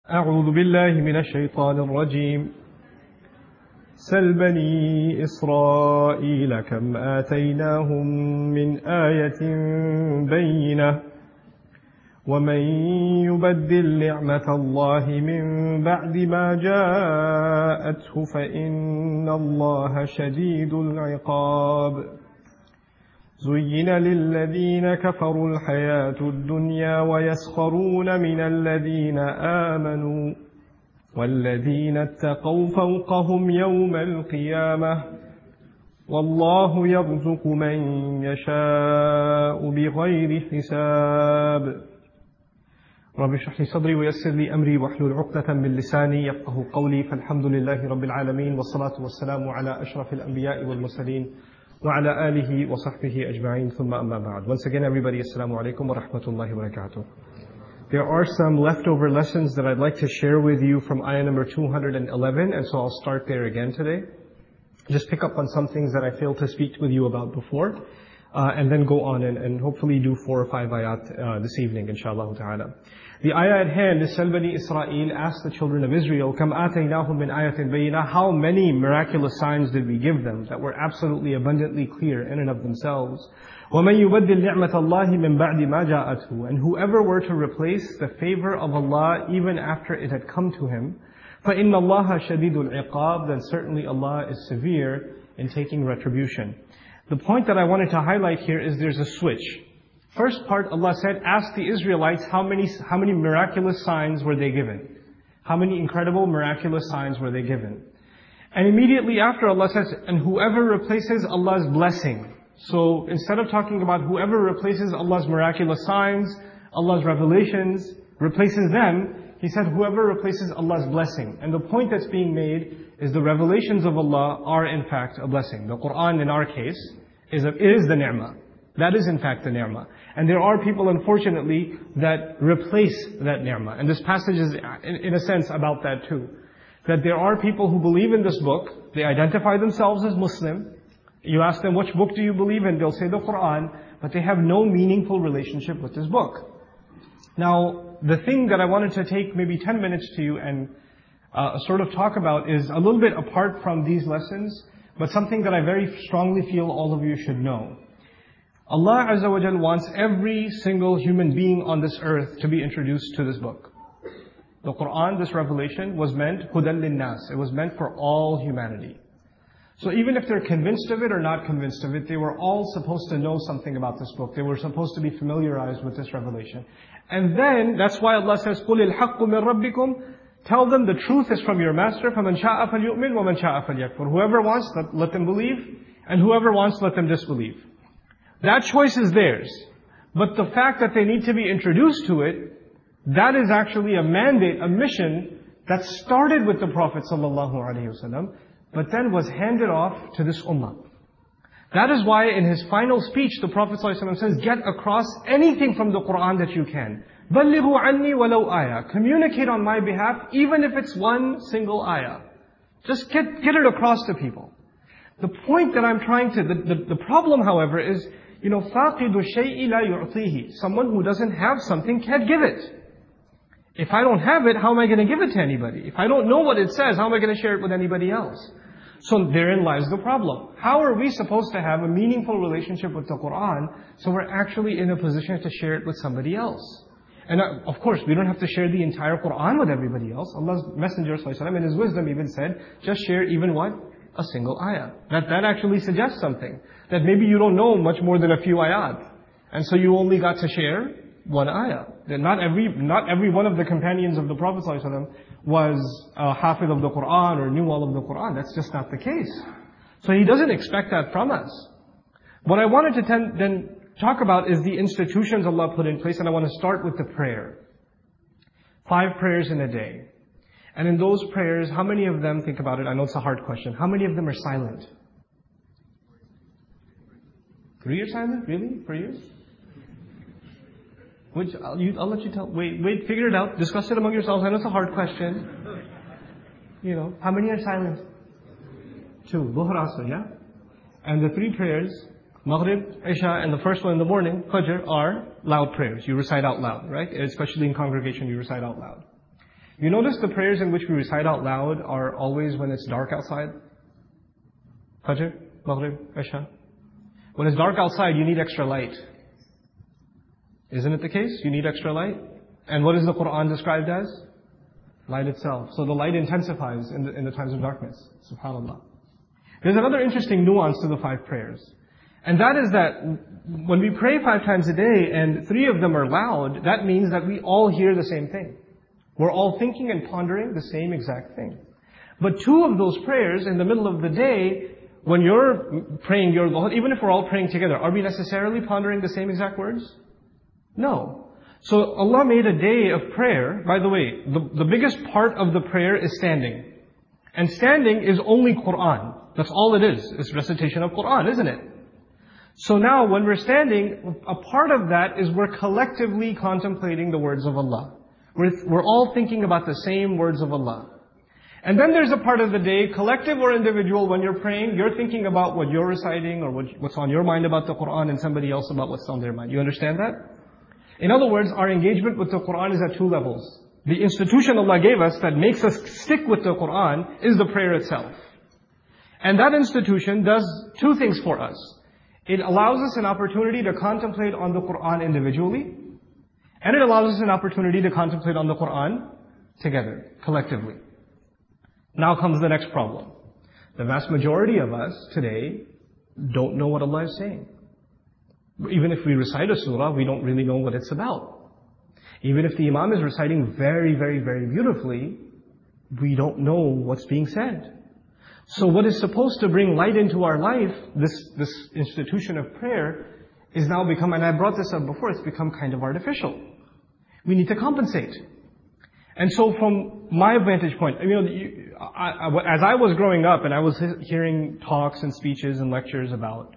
أعوذ بالله من الشيطان الرجيم سل بني إسرائيل كم آتيناهم من آية بينة ومن يبدل نعمة الله من بعد ما جاءته فإن الله شديد العقاب زين للذين كفروا الحياة الدنيا ويسخرون من الذين آمنوا والذين اتقوا فوقهم يوم القيامة والله يرزق من يشاء بغير حساب رب اشرح لي صدري ويسر لي أمري واحلل عقدة من لساني يفقه قولي فالحمد لله رب العالمين والصلاة والسلام على أشرف الأنبياء والمرسلين وعلى آله وصحبه أجمعين ثم أما بعد. Once again everybody, Assalamu alaikum wa rahmatullahi wa barakatuh. There are some leftover lessons that I'd like to share with you from ayah number 211, and so I'll start there again today. Just pick up on some things that I failed to speak with you about before, and then go on and hopefully do 4 or 5 ayat this evening, inshallah ta'ala. The ayah at hand is Sal Bani Israel, ask the children of Israel, Kam ataynahum min ayatin bayyinah, how many miraculous signs did we give them that were absolutely abundantly clear in and of themselves. وَمَن يُبَدِّلْ نِعْمَةَ اللَّهِ مِن بَعْدِ مَا جَاءَتْهُ, and whoever were to replace the favor of Allah even after it had come to him, فَإِنَّ اللَّهَ شَدِيدُ الْعِقَابِ, then certainly Allah is severe in taking retribution. The point that I wanted to highlight here is there's a switch. First part, Allah said, ask the Israelites how many miraculous signs were they given? How many incredible miraculous signs were they given? And immediately after, Allah says, and whoever replaces Allah's blessing. So instead of talking about whoever replaces Allah's miraculous signs, Allah's revelations, replaces them, He said whoever replaces Allah's blessing. And the point that's being made is the revelations of Allah are in fact a blessing. The Quran in our case is the ni'mah. That is in fact the ni'mah. And there are people, unfortunately, that replace that ni'mah. And this passage is, in a sense, about that too. That there are people who believe in this book, they identify themselves as Muslim. You ask them, which book do you believe in? They'll say the Quran, but they have no meaningful relationship with this book. Now, the thing that I wanted to take maybe 10 minutes to you and sort of talk about is a little bit apart from these lessons, but something that I very strongly feel all of you should know. Allah Azza wa Jal wants every single human being on this earth to be introduced to this book. The Quran, this revelation, was meant hudan linnas. It was meant for all humanity. So even if they're convinced of it or not convinced of it, they were all supposed to know something about this book. They were supposed to be familiarized with this revelation. And then, that's why Allah says, قُلِ الْحَقُّ مِنْ رَبِّكُمْ, tell them the truth is from your master, فَمَنْ شَاءَ فَلْيُؤْمِنْ وَمَنْ شَاءَ فَلْيَكْفُرْ. Whoever wants, let them believe, and whoever wants, let them disbelieve. That choice is theirs. But the fact that they need to be introduced to it, that is actually a mandate, a mission that started with the Prophet ﷺ, but then was handed off to this ummah. That is why in his final speech, the Prophet ﷺ says, get across anything from the Quran that you can. بَلِّغُوا عَنِّي وَلَوْ آيَةً. Communicate on my behalf, even if it's one single ayah. Just get it across to people. The point that I'm trying to, the problem however is, فَاقِدُ الشَّيْءِ لَا يُعْطِيهِ. Someone who doesn't have something can't give it. If I don't have it, how am I going to give it to anybody? If I don't know what it says, how am I going to share it with anybody else? So therein lies the problem. How are we supposed to have a meaningful relationship with the Quran so we're actually in a position to share it with somebody else? And of course, we don't have to share the entire Quran with everybody else. Allah's Messenger ﷺ in His wisdom even said, just share even what? A single ayah. That actually suggests something. That maybe you don't know much more than a few ayat. And so you only got to share one ayah. That not every one of the companions of the Prophet ﷺ was a hafiz of the Quran or knew all of the Quran. That's just not the case. So He doesn't expect that from us. What I wanted to then talk about is the institutions Allah put in place, and I want to start with the prayer. 5 prayers in a day. And in those prayers, how many of them, think about it, I know it's a hard question, how many of them are silent? 3 are silent? Really? For you? I'll let you tell. Wait, figure it out. Discuss it among yourselves. I know it's a hard question. How many are silent? 2. Dhuhr, Asr, yeah? And the 3 prayers, Maghrib, Isha, and the first one in the morning, Fajr, are loud prayers. You recite out loud, right? Especially in congregation, you recite out loud. You notice the prayers in which we recite out loud are always when it's dark outside? Fajr, Maghrib, Isha. When it's dark outside, you need extra light. Isn't it the case? You need extra light. And what is the Quran described as? Light itself. So the light intensifies in the times of darkness. SubhanAllah. There's another interesting nuance to the 5 prayers. And that is that when we pray 5 times a day and 3 of them are loud, that means that we all hear the same thing. We're all thinking and pondering the same exact thing. But 2 of those prayers in the middle of the day, when you're praying even if we're all praying together, are we necessarily pondering the same exact words? No. So Allah made a day of prayer. By the way, the biggest part of the prayer is standing. And standing is only Quran. That's all it is. It's recitation of Quran, isn't it? So now when we're standing, a part of that is we're collectively contemplating the words of Allah. We're all thinking about the same words of Allah. And then there's a part of the day, collective or individual, when you're praying, you're thinking about what you're reciting or what's on your mind about the Quran and somebody else about what's on their mind. You understand that? In other words, our engagement with the Quran is at 2 levels. The institution Allah gave us that makes us stick with the Quran is the prayer itself. And that institution does 2 things for us. It allows us an opportunity to contemplate on the Quran individually, and it allows us an opportunity to contemplate on the Quran together, collectively. Now comes the next problem. The vast majority of us today don't know what Allah is saying. Even if we recite a surah, we don't really know what it's about. Even if the Imam is reciting very, very, very beautifully, we don't know what's being said. So what is supposed to bring light into our life, this institution of prayer, is now become, and I brought this up before, it's become kind of artificial. We need to compensate. And so from my vantage point, as I was growing up and I was hearing talks and speeches and lectures about,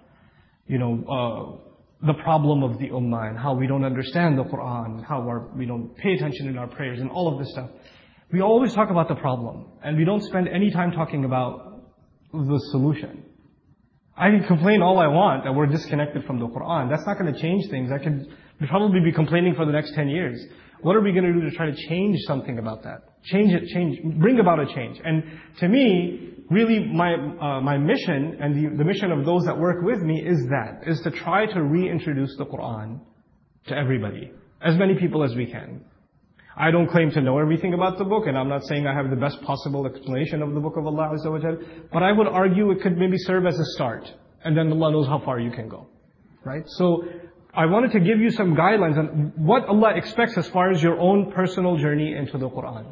the problem of the ummah and how we don't understand the Quran, how we don't pay attention in our prayers and all of this stuff. We always talk about the problem and we don't spend any time talking about the solution. I can complain all I want that we're disconnected from the Quran. That's not going to change things. I could probably be complaining for the next 10 years. What are we going to do to try to change something about that? Bring about a change. And to me, really my mission and the mission of those that work with me is to try to reintroduce the Quran to everybody. As many people as we can. I don't claim to know everything about the book, and I'm not saying I have the best possible explanation of the book of Allah Azza wa Jal, but I would argue it could maybe serve as a start, and then Allah knows how far you can go. Right? So, I wanted to give you some guidelines on what Allah expects as far as your own personal journey into the Quran.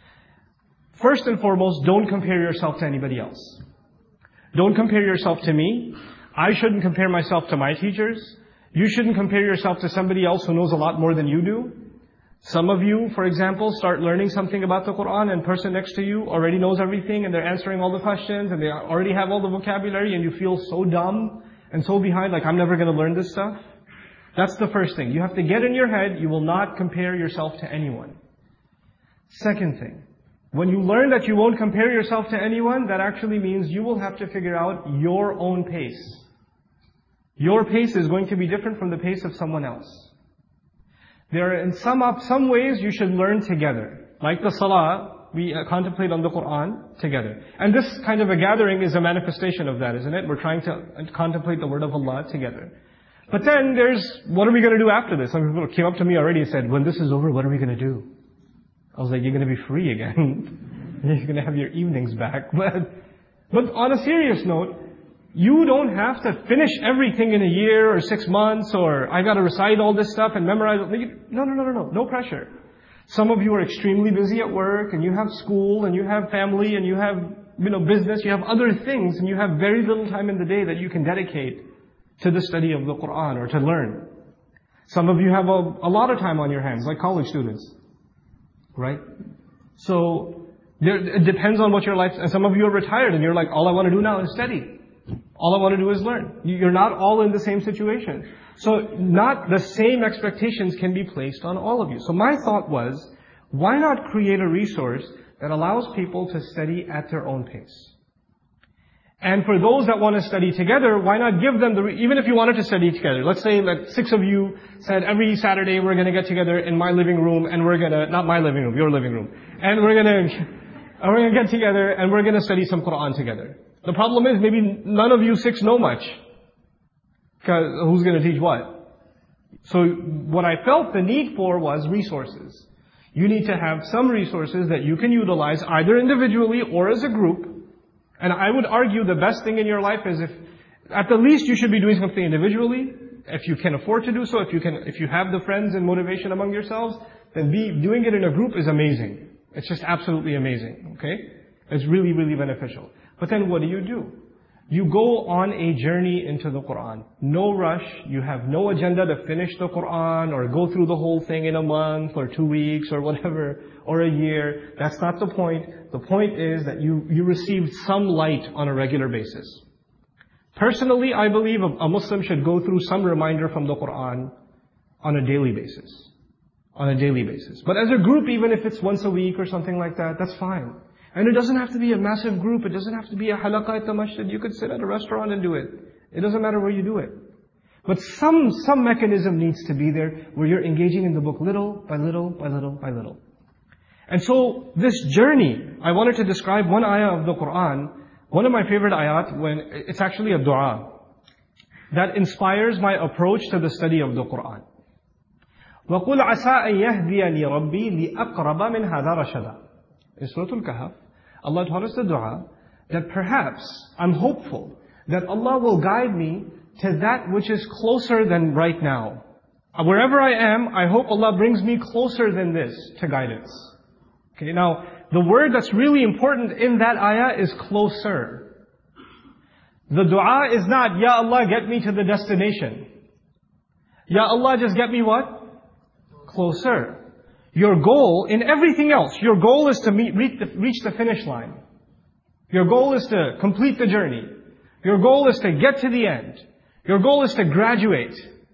First and foremost, don't compare yourself to anybody else. Don't compare yourself to me. I shouldn't compare myself to my teachers. You shouldn't compare yourself to somebody else who knows a lot more than you do. Some of you, for example, start learning something about the Quran and the person next to you already knows everything and they're answering all the questions and they already have all the vocabulary and you feel so dumb and so behind, like I'm never going to learn this stuff. That's the first thing. You have to get in your head, you will not compare yourself to anyone. Second thing, when you learn that you won't compare yourself to anyone, that actually means you will have to figure out your own pace. Your pace is going to be different from the pace of someone else. There are in some ways you should learn together. Like the salah, we contemplate on the Quran together. And this kind of a gathering is a manifestation of that, isn't it? We're trying to contemplate the word of Allah together. But then what are we going to do after this? Some people came up to me already and said, when this is over, what are we going to do? I was like, you're going to be free again. You're going to have your evenings back. But on a serious note, you don't have to finish everything in a year or 6 months or I got to recite all this stuff and memorize it. No. No pressure. Some of you are extremely busy at work and you have school and you have family and you have business, you have other things and you have very little time in the day that you can dedicate to the study of the Quran or to learn. Some of you have a lot of time on your hands, like college students. Right? So, it depends on what your life, and some of you are retired and you're like, all I want to do now is study. All I want to do is learn. You're not all in the same situation. So, not the same expectations can be placed on all of you. So my thought was, why not create a resource that allows people to study at their own pace? And for those that want to study together, why not give them even if you wanted to study together. Let's say that 6 of you said every Saturday we're going to get together in my living room and we're going to, not my living room, your living room. And we're going to get together and we're going to study some Quran together. The problem is maybe none of you 6 know much. Because who's going to teach what? So what I felt the need for was resources. You need to have some resources that you can utilize either individually or as a group. And I would argue the best thing in your life is at the least you should be doing something individually. If you can afford to do so, if you have the friends and motivation among yourselves, then doing it in a group is amazing. It's just absolutely amazing, okay? It's really, really beneficial. But then what do? You go on a journey into the Quran. No rush. You have no agenda to finish the Quran or go through the whole thing in a month or 2 weeks or whatever, or a year. That's not the point. The point is that you received some light on a regular basis. Personally, I believe a Muslim should go through some reminder from the Quran on a daily basis. On a daily basis. But as a group, even if it's once a week or something like that, that's fine. And it doesn't have to be a massive group. It doesn't have to be a halaqah at the masjid. You could sit at a restaurant and do it. It doesn't matter where you do it. But some mechanism needs to be there where you're engaging in the book little by little by little by little. And so this journey, I wanted to describe one ayah of the Quran, one of my favorite ayat, when it's actually a dua that inspires my approach to the study of the Quran. وَقُلْ عَسَىٰ أَن يَهْدِيَنِي رَبِّي لِأَقْرَبَ مِنْ هَذَا رَشَدًا. In Surah Al-Kahf, Allah taught us the dua that perhaps I'm hopeful that Allah will guide me to that which is closer than right now. Wherever I am, I hope Allah brings me closer than this to guidance. Okay, now the word that's really important in that ayah is closer. The dua is not, Ya Allah, get me to the destination. Ya Allah, just get me what? Closer. Your goal in everything else, your goal is to reach the finish line. Your goal is to complete the journey. Your goal is to get to the end. Your goal is to graduate.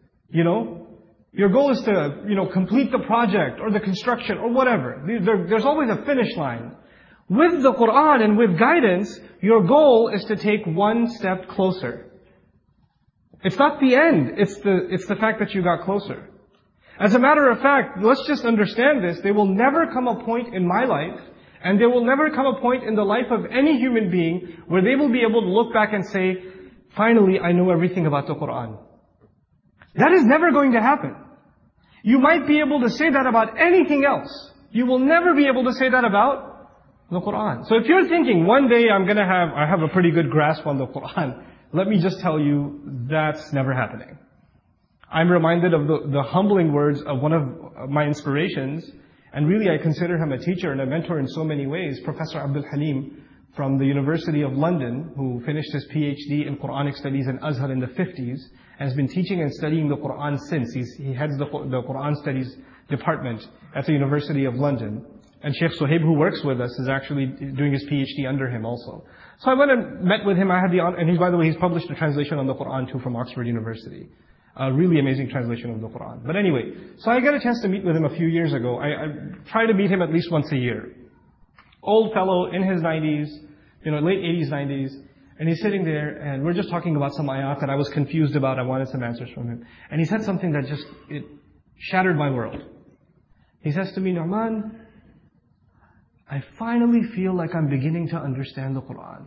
Your goal is to, complete the project or the construction or whatever. There's always a finish line. With the Quran and with guidance, your goal is to take one step closer. It's not the end. It's the fact that you got closer. As a matter of fact, let's just understand this. There will never come a point in my life, and there will never come a point in the life of any human being where they will be able to look back and say, finally, I know everything about the Quran. That is never going to happen. You might be able to say that about anything else. You will never be able to say that about the Quran. So if you're thinking, one day I have a pretty good grasp on the Quran, let me just tell you, that's never happening. I'm reminded of the humbling words of one of my inspirations, and really I consider him a teacher and a mentor in so many ways, Professor Abdul Halim from the University of London, who finished his PhD in Quranic Studies in Azhar in the 50s, and has been teaching and studying the Quran since. He heads the Quran Studies department at the University of London. And Sheikh Suhaib, who works with us, is actually doing his PhD under him also. So I went and met with him. I had the honor, and by the way, he's published a translation on the Quran too from Oxford University. A really amazing translation of the Quran. But anyway, so I got a chance to meet with him a few years ago. I try to meet him at least once a year. Old fellow in his 90s, late 80s, 90s. And he's sitting there and we're just talking about some ayat that I was confused about. I wanted some answers from him. And he said something that it shattered my world. He says to me, Nu'man, I finally feel like I'm beginning to understand the Quran.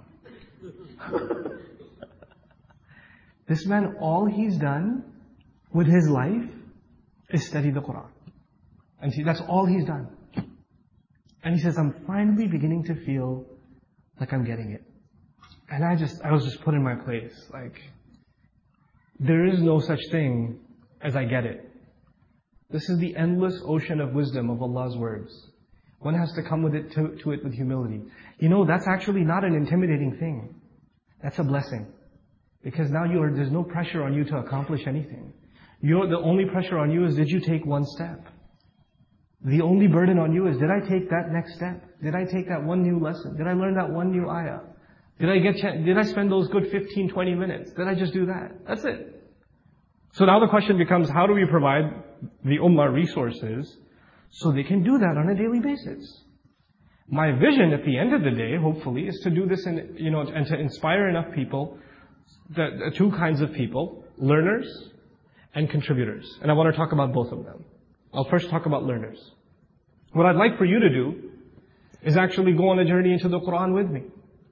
This man, all he's done with his life is study the Quran. And see, that's all he's done. And he says, I'm finally beginning to feel like I'm getting it. And I was just put in my place. Like, there is no such thing as I get it. This is the endless ocean of wisdom of Allah's words. One has to come with it to it with humility. That's actually not an intimidating thing. That's a blessing. Because now there's no pressure on you to accomplish anything. The only pressure on you is, did you take one step? The only burden on you is, did I take that next step? Did I take that one new lesson? Did I learn that one new ayah? Did I spend those good 15, 20 minutes? Did I just do that? That's it. So now the question becomes, how do we provide the ummah resources so they can do that on a daily basis? My vision at the end of the day, hopefully, is to do this and to inspire enough people, the two kinds of people, learners and contributors. And I want to talk about both of them. I'll first talk about learners. What I'd like for you to do is actually go on a journey into the Quran with me.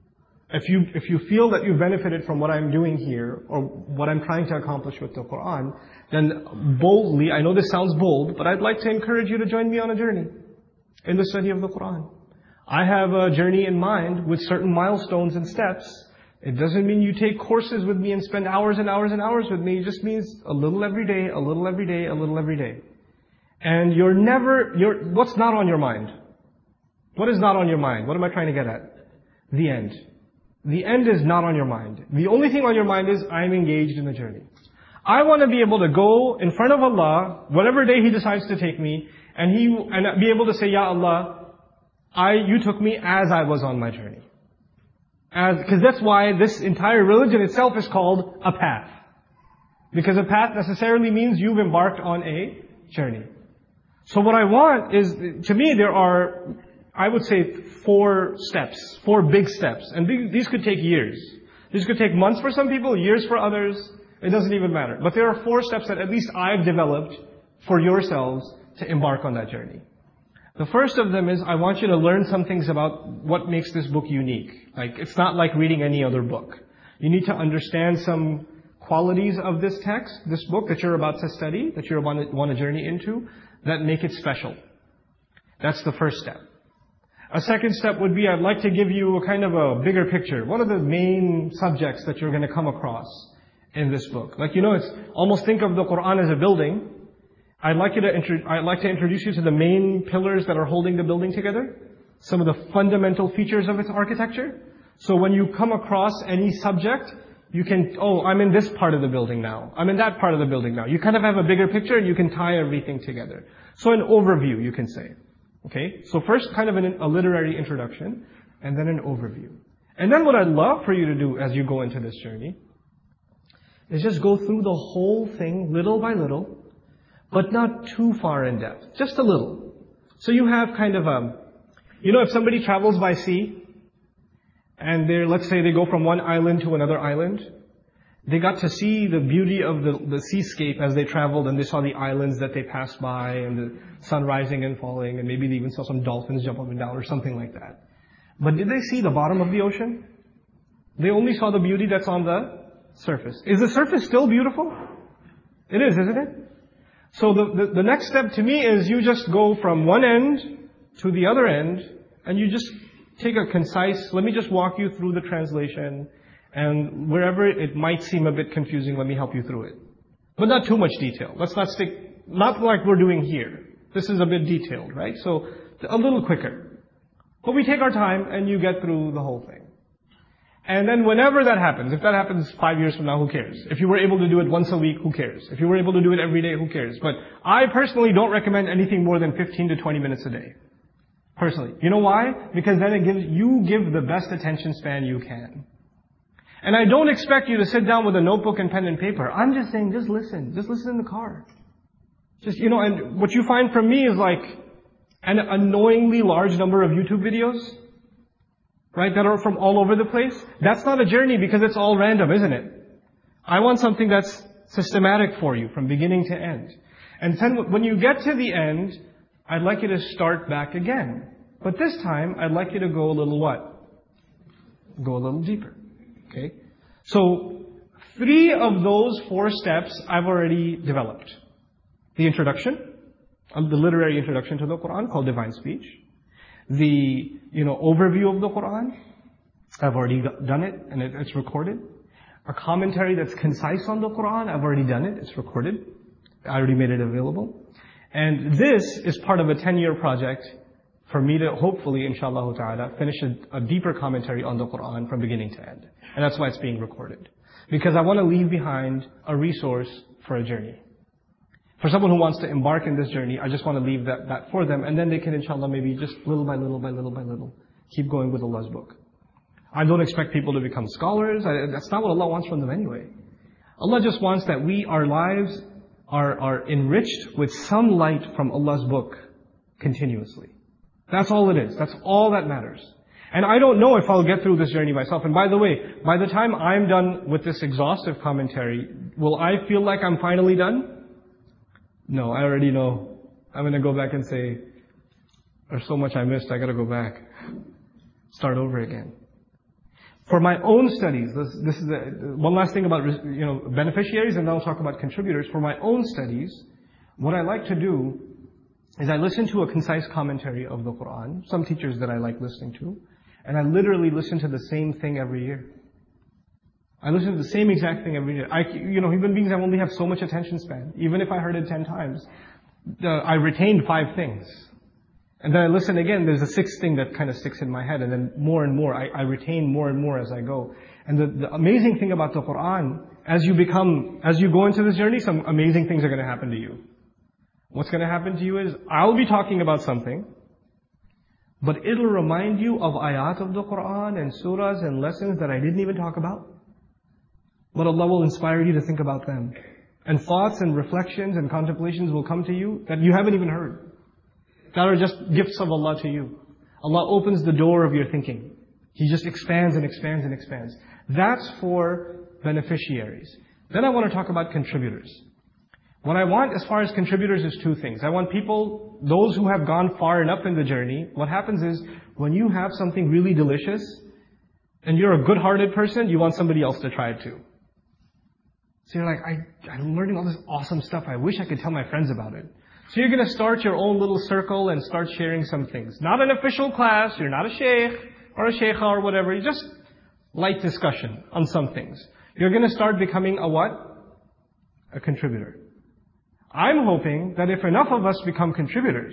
If you feel that you've benefited from what I'm doing here, or what I'm trying to accomplish with the Quran, then boldly, I know this sounds bold, but I'd like to encourage you to join me on a journey in the study of the Quran. I have a journey in mind with certain milestones and steps. It doesn't mean you take courses with me and spend hours and hours and hours with me. It just means a little every day, a little every day, a little every day. And what's not on your mind? What is not on your mind? What am I trying to get at? The end. The end is not on your mind. The only thing on your mind is, I'm engaged in the journey. I want to be able to go in front of Allah, whatever day He decides to take me, and be able to say, Ya Allah, you took me as I was on my journey. Because that's why this entire religion itself is called a path. Because a path necessarily means you've embarked on a journey. So what I want is, to me there are, I would say, 4 steps, 4 big steps. And these could take years. These could take months for some people, years for others. It doesn't even matter. But there are 4 steps that at least I've developed for yourselves to embark on that journey. The first of them is, I want you to learn some things about what makes this book unique. It's not like reading any other book. You need to understand some qualities of this text, this book that you're about to study, that you want to journey into, that make it special. That's the first step. A second step would be, I'd like to give you a kind of a bigger picture. What are the main subjects that you're going to come across in this book? It's almost, think of the Quran as a building. I'd like to introduce you to the main pillars that are holding the building together. Some of the fundamental features of its architecture. So when you come across any subject, you can, I'm in this part of the building now. I'm in that part of the building now. You kind of have a bigger picture and you can tie everything together. So an overview, you can say. Okay? So first kind of a literary introduction, and then an overview. And then what I'd love for you to do as you go into this journey is just go through the whole thing little by little, but not too far in depth. Just a little. So you have kind of if somebody travels by sea, and let's say they go from one island to another island, they got to see the beauty of the seascape as they traveled, and they saw the islands that they passed by, and the sun rising and falling, and maybe they even saw some dolphins jump up and down or something like that. But did they see the bottom of the ocean? They only saw the beauty that's on the surface. Is the surface still beautiful? It is, isn't it? So the next step to me is, you just go from one end to the other end, and you just take a concise, let me just walk you through the translation, and wherever it might seem a bit confusing, let me help you through it. But not too much detail. Let's not not like we're doing here. This is a bit detailed, right? So a little quicker. But we take our time and you get through the whole thing. And then whenever that happens, if that happens 5 years from now, who cares? If you were able to do it once a week, who cares? If you were able to do it every day, who cares? But I personally don't recommend anything more than 15 to 20 minutes a day. Personally. You know why? Because then you give the best attention span you can. And I don't expect you to sit down with a notebook and pen and paper. I'm just saying, just listen. Just listen in the car. And what you find from me is an annoyingly large number of YouTube videos, right, that are from all over the place. That's not a journey because it's all random, isn't it? I want something that's systematic for you from beginning to end. And then when you get to the end, I'd like you to start back again. But this time, I'd like you to go a little what? Go a little deeper. Okay? So, 3 of those 4 steps I've already developed. The introduction, the literary introduction to the Quran called Divine Speech. The, overview of the Quran, I've already done it and it's recorded. A commentary that's concise on the Quran, I've already done it, it's recorded. I already made it available. And this is part of a 10-year project for me to hopefully, inshallah ta'ala, finish a deeper commentary on the Quran from beginning to end. And that's why it's being recorded. Because I want to leave behind a resource for a journey. For someone who wants to embark in this journey, I just want to leave that for them. And then they can, inshallah, maybe just little by little by little by little, keep going with Allah's book. I don't expect people to become scholars. That's not what Allah wants from them anyway. Allah just wants that our lives are enriched with some light from Allah's book continuously. That's all it is. That's all that matters. And I don't know if I'll get through this journey myself. And by the way, by the time I'm done with this exhaustive commentary, will I feel like I'm finally done? No, I already know. I'm going to go back and say, there's so much I missed, I got to go back. Start over again. For my own studies, this is one last thing about beneficiaries, and then I'll talk about contributors. For my own studies, what I like to do is I listen to a concise commentary of the Quran, some teachers that I like listening to, and I literally listen to the same thing every year. I listen to the same exact thing every year. Human beings only have so much attention span. Even if I heard it 10 times, I retained 5 things. And then I listen again, there's a 6th thing that kind of sticks in my head, and then more and more, I retain more and more as I go. And the amazing thing about the Quran, as you go into this journey, some amazing things are going to happen to you. What's going to happen to you is, I'll be talking about something, but it'll remind you of ayat of the Quran and surahs and lessons that I didn't even talk about. But Allah will inspire you to think about them. And thoughts and reflections and contemplations will come to you that you haven't even heard. That are just gifts of Allah to you. Allah opens the door of your thinking. He just expands and expands and expands. That's for beneficiaries. Then I want to talk about contributors. What I want as far as contributors is 2 things. I want people, those who have gone far enough in the journey, what happens is, when you have something really delicious, and you're a good-hearted person, you want somebody else to try it too. So you're like, I'm learning all this awesome stuff, I wish I could tell my friends about it. So you're going to start your own little circle and start sharing some things. Not an official class, you're not a sheikh or a sheikha or whatever, you just light discussion on some things. You're going to start becoming a what? A contributor. I'm hoping that if enough of us become contributors,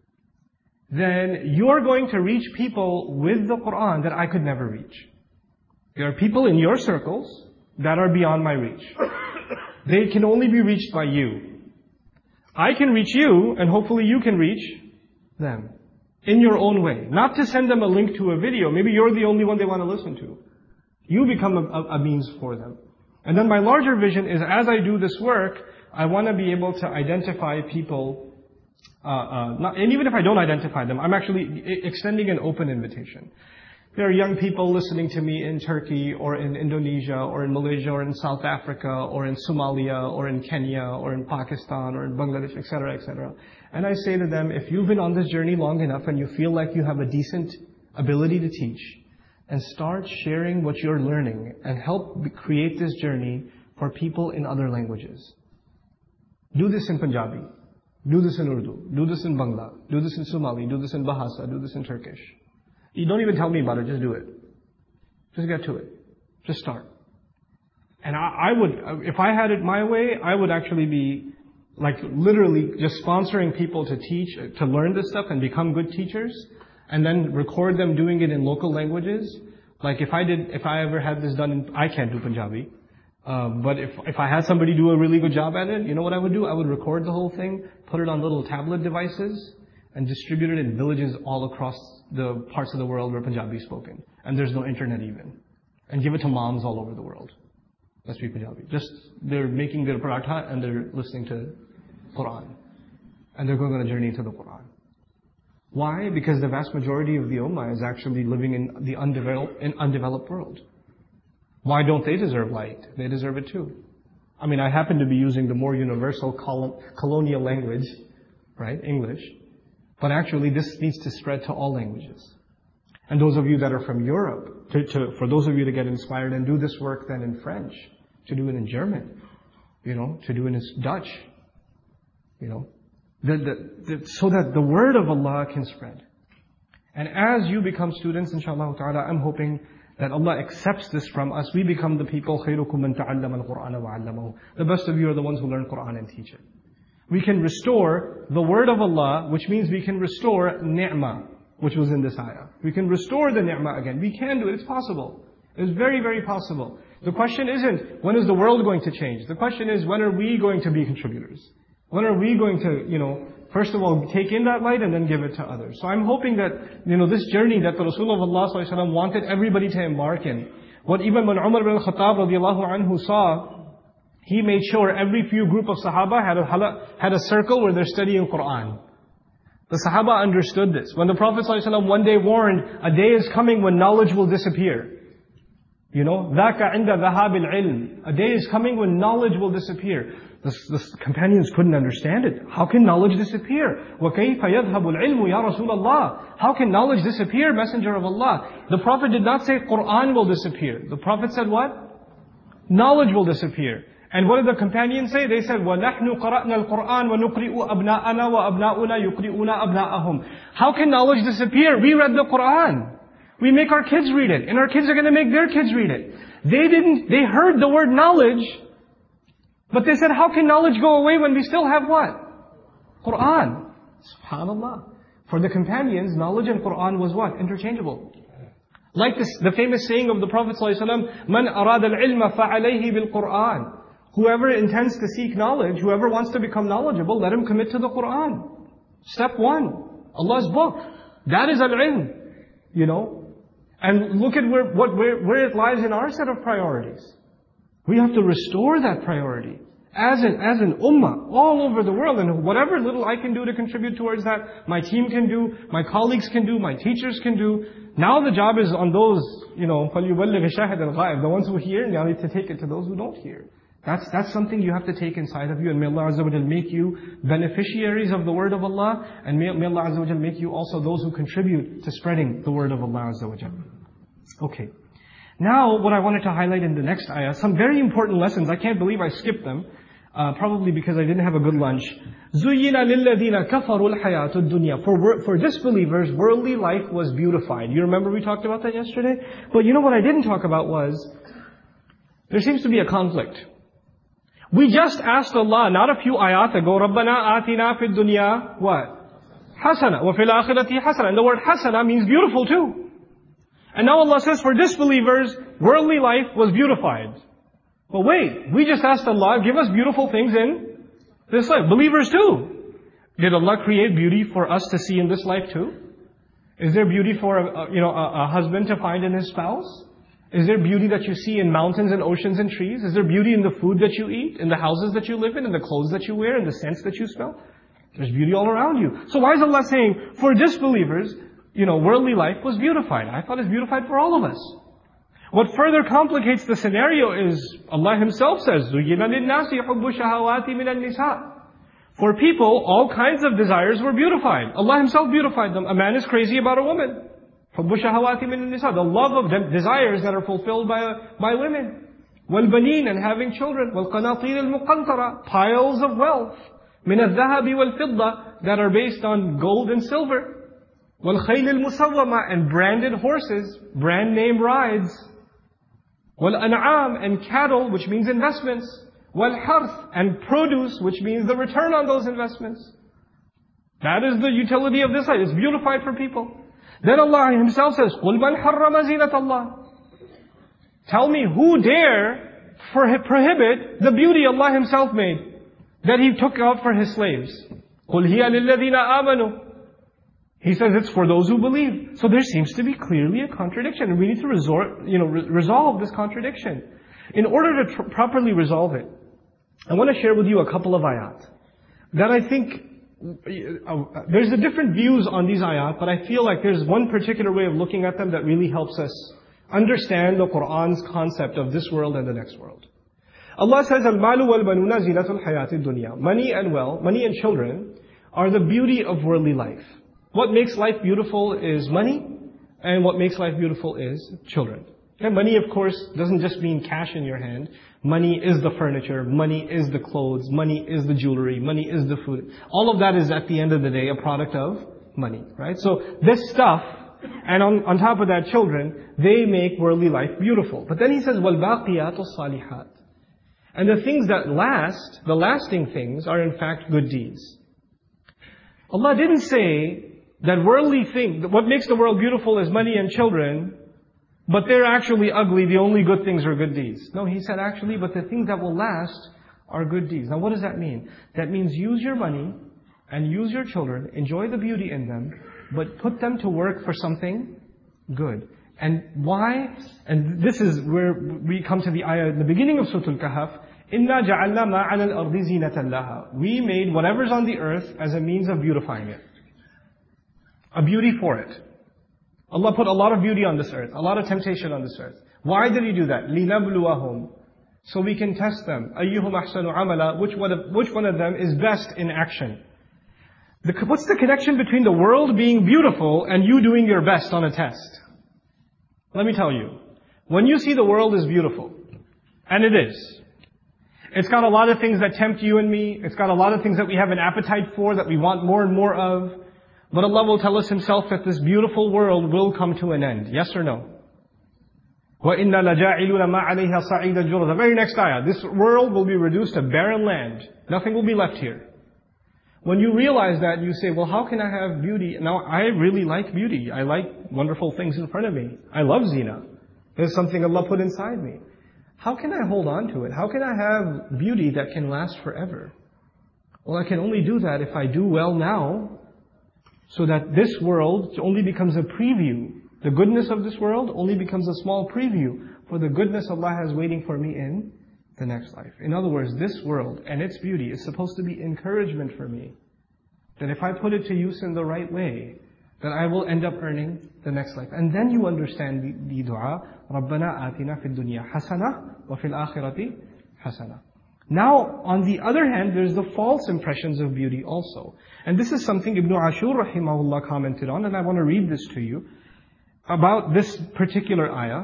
then you're going to reach people with the Quran that I could never reach. There are people in your circles that are beyond my reach. They can only be reached by you. I can reach you, and hopefully you can reach them in your own way. Not to send them a link to a video. Maybe you're the only one they want to listen to. You become a means for them. And then my larger vision is, as I do this work, I want to be able to identify people, and even if I don't identify them, I'm actually extending an open invitation. There are young people listening to me in Turkey, or in Indonesia, or in Malaysia, or in South Africa, or in Somalia, or in Kenya, or in Pakistan, or in Bangladesh, etc., etc. And I say to them, if you've been on this journey long enough and you feel like you have a decent ability to teach, and start sharing what you're learning and help create this journey for people in other languages. Do this in Punjabi. Do this in Urdu. Do this in Bangla. Do this in Somali. Do this in Bahasa. Do this in Turkish. You don't even tell me about it. Just do it. Just get to it. Just start. And I would, if I had it my way, I would actually be like literally just sponsoring people to teach, to learn this stuff and become good teachers, and then record them doing it in local languages. Like if I ever had this done I can't do Punjabi. But if I had somebody do a really good job at it, you know what I would do? I would record the whole thing, put it on little tablet devices, and distribute it in villages all across the parts of the world where Punjabi is spoken. And there's no internet even. And give it to moms all over the world that speak Punjabi. Just, they're making their paratha and they're listening to Quran. And they're going on a journey into the Quran. Why? Because the vast majority of the Ummah is actually living in the undeveloped world. Why don't they deserve light? They deserve it too. I mean, I happen to be using the more universal colonial language, right? English. But actually, this needs to spread to all languages. And those of you that are from Europe, for those of you to get inspired and do this work then in French, to do it in German, to do it in Dutch, so that the word of Allah can spread. And as you become students, inshallah ta'ala, I'm hoping that Allah accepts this from us. We become the people, خَيْرُكُمْ مَنْ تَعَلَّمَ الْقُرْآنَ وَعَلَّمَهُ. The best of you are the ones who learn Quran and teach it. We can restore the word of Allah, which means we can restore ni'mah, which was in this ayah. We can restore the ni'mah again. We can do it. It's possible. It's very, very possible. The question isn't, when is the world going to change? The question is, when are we going to be contributors? When are we going to, first of all, take in that light and then give it to others? So I'm hoping that, this journey that the Rasulullah ﷺ wanted everybody to embark in. What even when Umar ibn al-Khattab radiallahu anhu saw, he made sure every few group of Sahaba had a circle where they're studying Quran. The Sahaba understood this. When the Prophet ﷺ one day warned, a day is coming when knowledge will disappear. You know, ذَاكَ عِنْدَ ذَهَابِ الْعِلْمِ. A day is coming when knowledge will disappear. The companions couldn't understand it. How can knowledge disappear? وَكَيْفَ يَذْهَبُ الْعِلْمُ يَا رَسُولَ اللَّهِ. How can knowledge disappear, Messenger of Allah? The Prophet did not say Qur'an will disappear. The Prophet said what? Knowledge will disappear. And what did the companions say? They said, وَنَحْنُ قَرَأْنَا الْقُرْآنَ وَنُقْرِئُ أَبْنَاءَنَا وَأَبْنَاؤُنَا يُقْرِئُونَ أَبْنَاءَهُمْ. How can knowledge disappear? We read the Qur'an. We make our kids read it. And our kids are going to make their kids read it. They heard the word knowledge, but they said, how can knowledge go away when we still have what? Qur'an. SubhanAllah. For the companions, knowledge and Qur'an was what? Interchangeable. Like the famous saying of the Prophet ﷺ, مَنْ أَرَادَ الْعِلْمَ فَعَلَيْهِ بِالْقُرْآنِ. Whoever intends to seek knowledge, whoever wants to become knowledgeable, let him commit to the Qur'an. Step one, Allah's book. That is al-ilm. You know? And look at where it lies in our set of priorities. We have to restore that priority. As an ummah, all over the world, and whatever little I can do to contribute towards that, my team can do, my colleagues can do, my teachers can do. Now the job is on those, you know, فَلْيُبَلِّغِ شَاهِدَ الْغَائِبِ. The ones who hear, now need to take it to those who don't hear. That's something you have to take inside of you, and may Allah Azza wa Jal make you beneficiaries of the word of Allah, and may Allah Azza wa Jal make you also those who contribute to spreading the word of Allah Azza wa Jal. Okay. Now, what I wanted to highlight in the next ayah, some very important lessons. I can't believe I skipped them, probably because I didn't have a good lunch. زُيِّنَ لِلَّذِينَ كَفَرُوا الْحَيَاةُ الدُّنْيَا. For disbelievers, worldly life was beautified. You remember we talked about that yesterday? But you know what I didn't talk about was, there seems to be a conflict. We just asked Allah, not a few ayat ago, رَبَّنَا آتِنَا فِي الدُّنْيَا what? حَسَنَةً وَفِي الْآخِرَةِ حَسَنَةً. And the word hasana means beautiful too. And now Allah says for disbelievers, worldly life was beautified. But wait, we just asked Allah, give us beautiful things in this life. Believers too. Did Allah create beauty for us to see in this life too? Is there beauty for a husband to find in his spouse? Is there beauty that you see in mountains and oceans and trees? Is there beauty in the food that you eat, in the houses that you live in the clothes that you wear, in the scents that you smell? There's beauty all around you. So why is Allah saying, for disbelievers, worldly life was beautified? I thought it's beautified for all of us. What further complicates the scenario is, Allah Himself says, زُيِّنَ لِلنَّاسِ حُبُّ الشَّهَوَاتِ مِنَ النِّسَاءِ. For people, all kinds of desires were beautified. Allah Himself beautified them. A man is crazy about a woman. حُبُّ الشَّهَوَاتِ مِنَ النِّسَاءِ. The love of desires that are fulfilled by women. وَالْبَنِينَ, and having children. وَالْقَنَاطِيرِ الْمُقَنْطَرَةِ, piles of wealth. مِنَ الذَّهَبِ وَالْفِضَّةِ, that are based on gold and silver. وَالْخَيْلِ الْمُسَوَّمَةِ, and branded horses, brand name rides. وَالْأَنْعَامِ, and cattle, which means investments. وَالْحَرْثِ, and produce, which means the return on those investments. That is the utility of this life. It's beautified for people. Then Allah Himself says, قُلْ مَنْ حَرَّمَ زِينَةَ اللَّهِ. Tell me, who dare prohibit the beauty Allah Himself made, that He took out for His slaves? قُلْ هِيَ لِلَّذِينَ آمَنُوا. He says it's for those who believe. So there seems to be clearly a contradiction, and we need to resolve this contradiction. In order to properly resolve it, I want to share with you a couple of ayat that I think there's a different views on these ayat, but I feel like there's one particular way of looking at them that really helps us understand the Qur'an's concept of this world and the next world. Allah says, "Al-malu wal-banuna zinatul hayatid dunya." Money and children are the beauty of worldly life. What makes life beautiful is money, and what makes life beautiful is children. And money, of course, doesn't just mean cash in your hand. Money is the furniture, money is the clothes, money is the jewelry, money is the food. All of that is, at the end of the day, a product of money, right? So this stuff, and on top of that, children, they make worldly life beautiful. But then He says, وَالْبَاقِيَاتُ الصَّالِحَاتِ. And the things that last, the lasting things, are in fact good deeds. Allah didn't say that worldly thing, what makes the world beautiful is money and children, but they're actually ugly, the only good things are good deeds. No, He said actually, but the things that will last are good deeds. Now what does that mean? That means use your money and use your children, enjoy the beauty in them, but put them to work for something good. And why? And this is where we come to the ayah in the beginning of Surah Al-Kahf. إِنَّا جَعَلْنَا مَا عَلَى الْأَرْضِ زِينَةً لَهَا. We made whatever's on the earth as a means of beautifying it. a beauty for it. Allah put a lot of beauty on this earth, a lot of temptation on this earth. Why did He do that? لِنَبْلُوَهُمْ. So we can test them. أَيُّهُمْ أَحْسَنُ عَمَلًا. Which one of them is best in action? What's the connection between the world being beautiful and you doing your best on a test? Let me tell you. When you see the world is beautiful, and it is, it's got a lot of things that tempt you and me. It's got a lot of things that we have an appetite for, that we want more and more of. But Allah will tell us Himself that this beautiful world will come to an end. Yes or no? وَإِنَّا لَجَاعِلُونَ مَا عَلَيْهَا صَعِيدًا جُرُزًا. The very next ayah. This world will be reduced to barren land. Nothing will be left here. When you realize that, you say, well, how can I have beauty? Now, I really like beauty. I like wonderful things in front of me. I love zina. It's something Allah put inside me. How can I hold on to it? How can I have beauty that can last forever? Well, I can only do that if I do well now, so that this world only becomes a preview. The goodness of this world only becomes a small preview for the goodness Allah has waiting for me in the next life. In other words, this world and its beauty is supposed to be encouragement for me. That if I put it to use in the right way, that I will end up earning the next life. And then you understand the dua, رَبَّنَا آتِنَا فِي الدُّنْيَا حَسَنَةً وَفِي الْآخِرَةِ حَسَنَةً. Now, on the other hand, there's the false impressions of beauty also. And this is something Ibn Ashur rahimahullah commented on, and I want to read this to you about this particular ayah.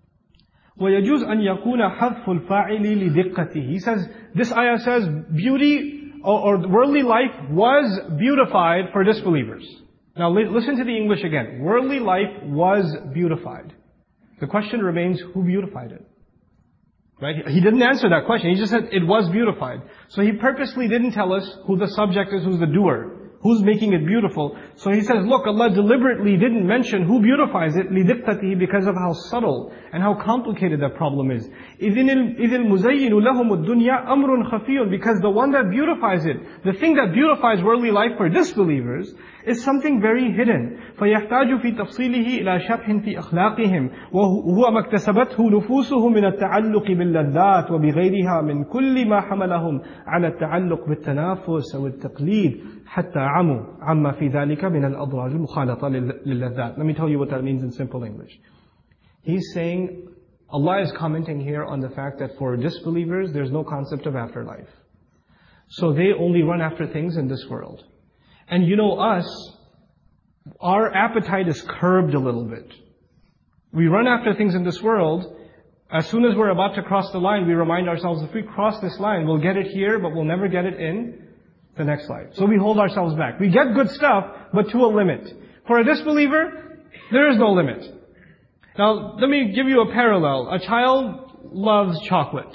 وَيَجُوزْ أَنْ يَكُونَ حَذْفُ الْفَاعِلِ لِدِقَّتِهِ. He says, this ayah says, beauty or worldly life was beautified for disbelievers. Now listen to the English again. Worldly life was beautified. The question remains, who beautified it? Right? He didn't answer that question. He just said it was beautified. So he purposely didn't tell us who the subject is, who's the doer, who's making it beautiful. So he says, look, Allah deliberately didn't mention who beautifies it, لِدِقَّتِهِ, because of how subtle and how complicated that problem is. إِذِ الْمُزَيِّنُ لَهُمُ الدُّنْيَا أَمْرٌ خَفِيٌّ. Because the one that beautifies it, the thing that beautifies worldly life for disbelievers, is something very hidden. فَيَحْتَاجُ فِي تَفْصِيلِهِ إِلَى شَرْحٍ فِي أَخْلَاقِهِمْ وَهُوَ مَا اكْتَسَبَتْهُ نُفُوسُهُم مِنَ التَّعَلُّقِ بِاللَّذَّاتِ وَبِغَيْرِهَا مِنْ كُلِّ مَا حَمَلَهُمْ عَلَى التَّعَلُّقِ بِالتَّنَافُسِ وَالتَّقْلِيدِ حَتَّى عَمُوا عَمَّا فِي ذَلِكَ مِنَ الْأَضْرَارِ الْمُخَالَطَةِ لِلَّذَّاتِ. Let me tell you what that means in simple English. He's saying, Allah is commenting here on the fact that for disbelievers, there's no concept of afterlife. So they only run after things in this world. And you know us, our appetite is curbed a little bit. We run after things in this world. As soon as we're about to cross the line, we remind ourselves, if we cross this line, we'll get it here, but we'll never get it in the next life. So we hold ourselves back. We get good stuff, but to a limit. For a disbeliever, there is no limit. Now, let me give you a parallel. A child loves chocolate.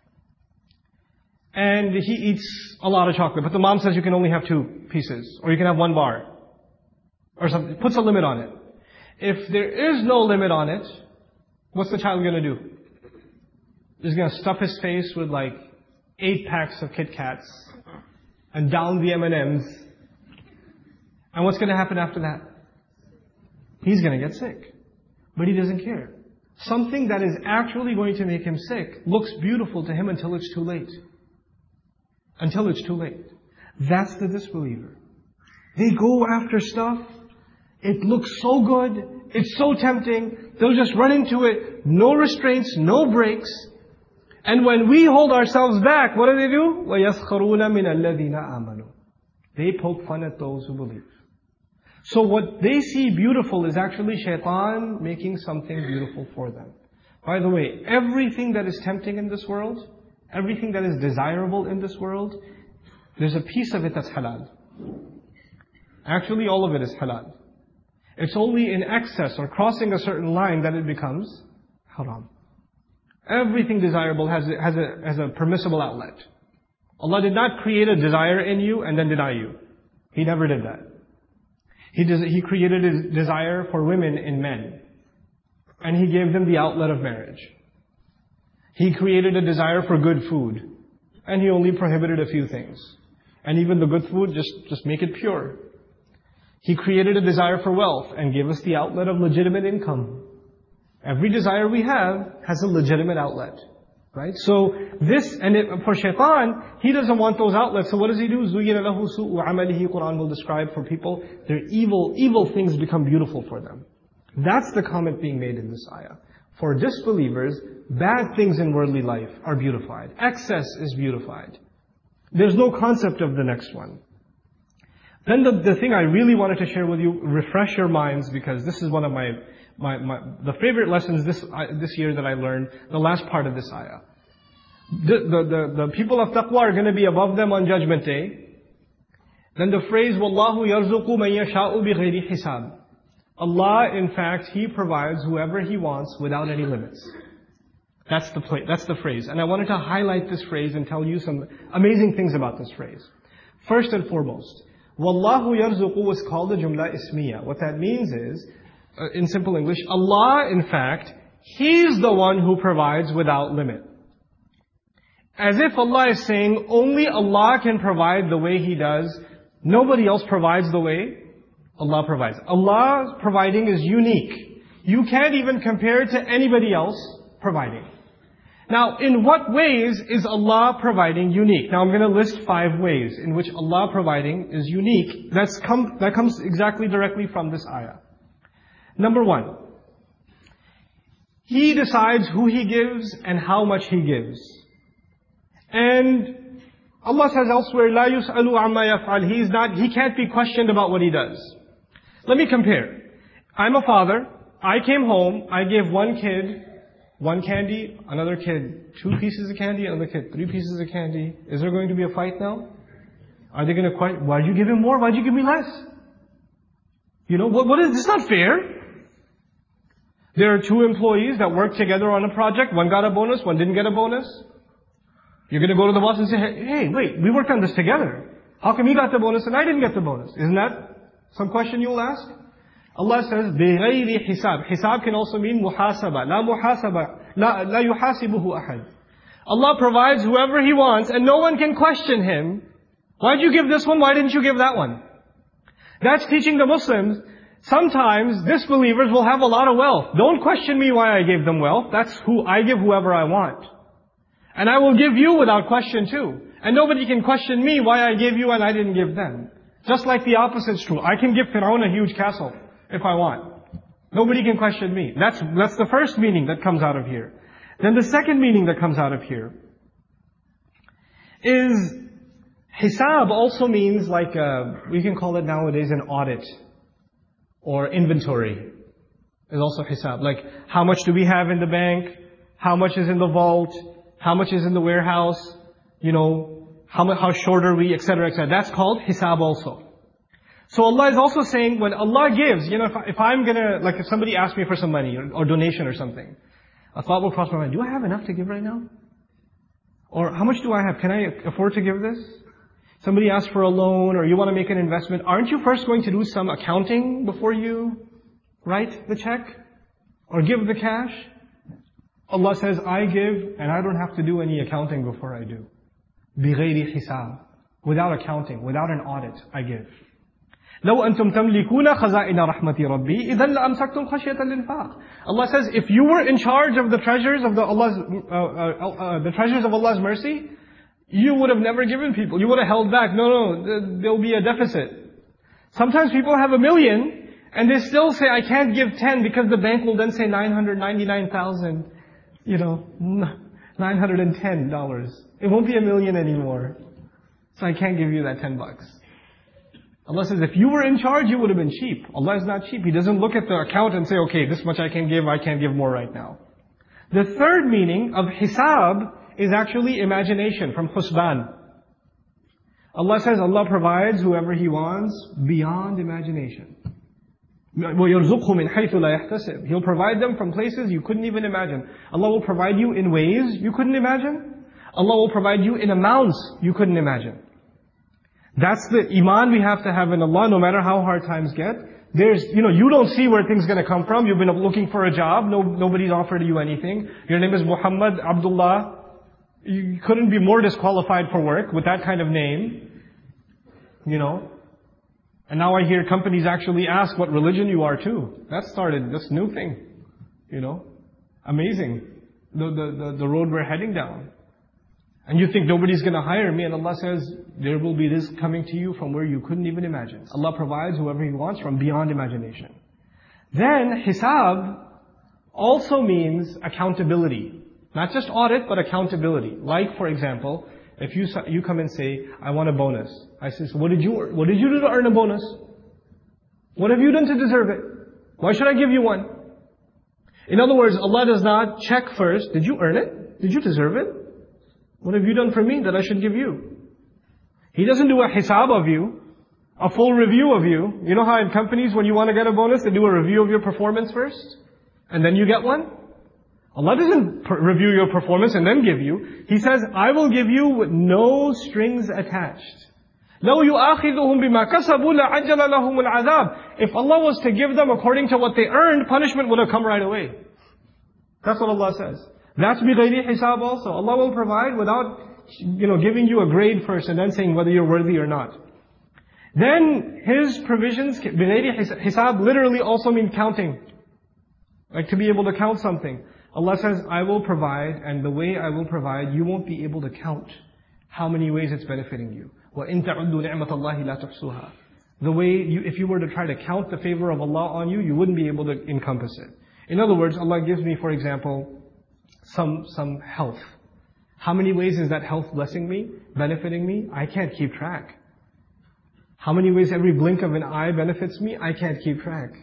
And he eats a lot of chocolate, but the mom says you can only have 2 pieces, or you can have 1 bar, or something. Puts a limit on it. If there is no limit on it, what's the child going to do? He's going to stuff his face with like 8 packs of Kit Kats and down the M&Ms. And what's going to happen after that? He's going to get sick. But he doesn't care. Something that is actually going to make him sick looks beautiful to him until it's too late. Until it's too late. That's the disbeliever. They go after stuff. It looks so good. It's so tempting. They'll just run into it. No restraints, no breaks. And when we hold ourselves back, what do? وَيَسْخَرُونَ مِنَ الَّذِينَ آمَنُوا. They poke fun at those who believe. So what they see beautiful is actually shaitan making something beautiful for them. By the way, everything that is tempting in this world, everything that is desirable in this world, there's a piece of it that's halal. Actually, all of it is halal. It's only in excess or crossing a certain line that it becomes haram. Everything desirable has a permissible outlet. Allah did not create a desire in you and then deny you. He never did that. He created a desire for women in men. And He gave them the outlet of marriage. He created a desire for good food. And He only prohibited a few things. And even the good food, just make it pure. He created a desire for wealth and gave us the outlet of legitimate income. Every desire we have has a legitimate outlet. Right? So this, for shaitan, he doesn't want those outlets. So what does he do? زُيِّنَ لَهُ سُوءُ عَمَلِهِ. Quran will describe for people, their evil things become beautiful for them. That's the comment being made in this ayah. For disbelievers, bad things in worldly life are beautified. Excess is beautified. There's no concept of the next one. Then the thing I really wanted to share with you, refresh your minds, because this is one of the favorite lessons this year that I learned, the last part of this ayah. The people of taqwa are going to be above them on Judgment Day. Then the phrase, وَاللَّهُ يَرْزُقُ مَن يَشَاءُ بِغَيْرِ حِسَابٍ. Allah, in fact, He provides whoever He wants without any limits. That's the phrase. And I wanted to highlight this phrase and tell you some amazing things about this phrase. First and foremost, Wallahu yarzuqu is called the Jumla Ismiya. What that means is, in simple English, Allah, in fact, He's the one who provides without limit. As if Allah is saying, only Allah can provide the way He does. Nobody else provides the way Allah provides. Allah's providing is unique. You can't even compare it to anybody else providing. Now, in what ways is Allah providing unique? Now I'm going to list 5 ways in which Allah providing is unique. That comes exactly directly from this ayah. Number 1. He decides who He gives and how much He gives. And Allah says elsewhere, لا يسأل عما يفعل. He can't be questioned about what He does. Let me compare. I'm a father. I came home. I gave one kid 1 candy, another kid 2 pieces of candy, another kid 3 pieces of candy. Is there going to be a fight now? Are they going to question, why'd you give him more? Why'd you give me less? You know, this is not fair. There are 2 employees that work together on a project. One got a bonus, one didn't get a bonus. You're going to go to the boss and say, hey, wait, we worked on this together. How come he got the bonus and I didn't get the bonus? Isn't that some question you'll ask? Allah says, بِغَيْرِ حِسَابٍ. Hisab can also mean muhasaba. La muhasaba. La yuhasibuhu ahad. Allah provides whoever He wants and no one can question Him. Why did you give this one? Why didn't you give that one? That's teaching the Muslims. Sometimes disbelievers will have a lot of wealth. Don't question me why I gave them wealth. That's who I give whoever I want. And I will give you without question too. And nobody can question me why I gave you and I didn't give them. Just like the opposite is true. I can give Fir'aun a huge castle if I want. Nobody can question me. That's the first meaning that comes out of here. Then the second meaning that comes out of here is hisab also means like we can call it nowadays an audit or inventory. Is also hisab. Like how much do we have in the bank? How much is in the vault? How much is in the warehouse? You know, how short are we, etc., etc. That's called hisab also. So Allah is also saying, when Allah gives, you know, if I'm gonna, like if somebody asks me for some money or donation or something, a thought will cross my mind, do I have enough to give right now? Or how much do I have? Can I afford to give this? Somebody asks for a loan or you want to make an investment, aren't you first going to do some accounting before you write the check? Or give the cash? Allah says, I give and I don't have to do any accounting before I do. بِغَيْرِ حِسَابٍ. Without accounting, without an audit, I give. لو أنتم تملكون خزائن رحمة ربي إذا لأمسكتم خشية الإنفاق. Allah says, if you were in charge of the treasures of the treasures of Allah's mercy, you would have never given people. You would have held back. No, there'll be a deficit. Sometimes people have 1 million and they still say, I can't give 10 because the bank will then say 999,000, you know, $910. It won't be 1 million anymore. So I can't give you that $10. Allah says, if you were in charge, you would have been cheap. Allah is not cheap. He doesn't look at the account and say, okay, this much I can't give more right now. The third meaning of hisab is actually imagination, from husban. Allah says, Allah provides whoever He wants beyond imagination. وَيَرْزُقْهُ مِنْ حَيْثُ لَا يَحْتَسِبْ. He'll provide them from places you couldn't even imagine. Allah will provide you in ways you couldn't imagine. Allah will provide you in amounts you couldn't imagine. That's the iman we have to have in Allah, no matter how hard times get. You don't see where things are going to come from. You've been looking for a job. Nobody's offered you anything. Your name is Muhammad, Abdullah. You couldn't be more disqualified for work with that kind of name. You know. And now I hear companies actually ask what religion you are too. That started this new thing. You know. Amazing. the road we're heading down. And you think nobody's going to hire me, and Allah says, there will be rizq coming to you from where you couldn't even imagine. Allah provides whoever He wants from beyond imagination. Then, hisab also means accountability. Not just audit, but accountability. Like, for example, if you come and say, I want a bonus. I say, so what did you do to earn a bonus? What have you done to deserve it? Why should I give you one? In other words, Allah does not check first, did you earn it? Did you deserve it? What have you done for me that I should give you? He doesn't do a hisab of you, a full review of you. You know how in companies when you want to get a bonus, they do a review of your performance first? And then you get one? Allah doesn't review your performance and then give you. He says, I will give you with no strings attached. لَوْ يُؤَاخِذُهُمْ بِمَا كَسَبُوا لَعَجَّلَ لَهُمُ الْعَذَابِ. If Allah was to give them according to what they earned, punishment would have come right away. That's what Allah says. That's بِغَيْرِ حِسَاب also. Allah will provide without, giving you a grade first and then saying whether you're worthy or not. Then His provisions, بِغَيْرِ حِسَاب literally also mean counting. Like to be able to count something. Allah says, I will provide, and the way I will provide, you won't be able to count how many ways it's benefiting you. وَإِن تَعُدُّوا نِعْمَةَ اللَّهِ لَا تُحْصُوهَا. The way, if you were to try to count the favor of Allah on you, you wouldn't be able to encompass it. In other words, Allah gives me, for example, some health. How many ways is that health blessing me, benefiting me? I can't keep track. How many ways every blink of an eye benefits me? I can't keep track.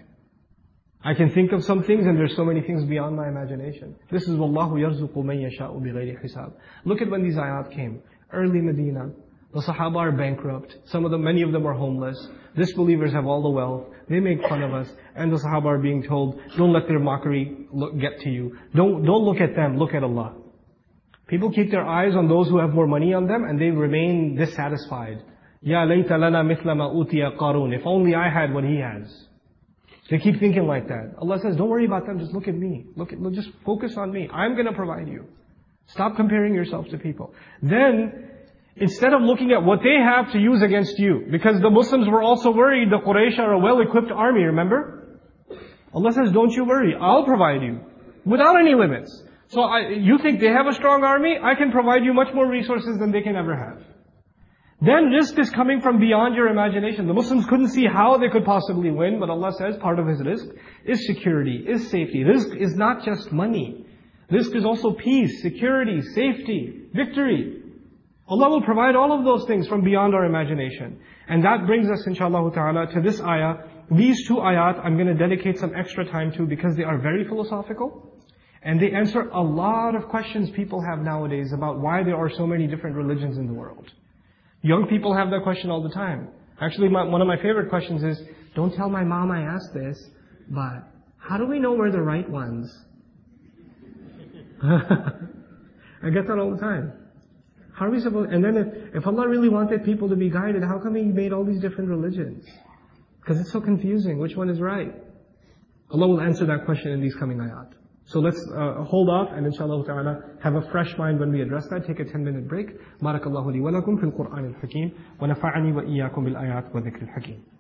I can think of some things and there's so many things beyond my imagination. This is وَاللَّهُ يَرْزُقُ مَن يَشَاءُ بِغَيْرِ حِسَابٍ. Look at when these ayat came. Early Medina. The Sahaba are bankrupt. Many of them are homeless. Disbelievers have all the wealth. They make fun of us. And the Sahaba are being told, don't let their mockery get to you. Don't look at them, look at Allah. People keep their eyes on those who have more money on them and they remain dissatisfied. Ya layta lana mithla ma utiya Qarun. If only I had what he has. They keep thinking like that. Allah says, don't worry about them, just look at me. Just focus on me. I'm going to provide you. Stop comparing yourself to people. Then, instead of looking at what they have to use against you, because the Muslims were also worried, the Quraysh are a well-equipped army, remember? Allah says, don't you worry, I'll provide you. Without any limits. So you think they have a strong army? I can provide you much more resources than they can ever have. Then rizq is coming from beyond your imagination. The Muslims couldn't see how they could possibly win, but Allah says part of His rizq is security, is safety. Rizq is not just money. Rizq is also peace, security, safety, victory. Allah will provide all of those things from beyond our imagination. And that brings us, inshallah ta'ala, to this ayah. These two ayat I'm going to dedicate some extra time to because they are very philosophical. And they answer a lot of questions people have nowadays about why there are so many different religions in the world. Young people have that question all the time. Actually, one of my favorite questions is, don't tell my mom I asked this, but how do we know we're the right ones? I get that all the time. How are we supposed, and then if Allah really wanted people to be guided, how come He made all these different religions? Because it's so confusing. Which one is right? Allah will answer that question in these coming ayat. So let's hold off and inshallah ta'ala have a fresh mind when we address that. Take a 10-minute break. Barakallahu li wa lakum fil Qur'an al-Hakim wa nafa'ani wa iyyakum bil ayat wa dhikr al-Hakim.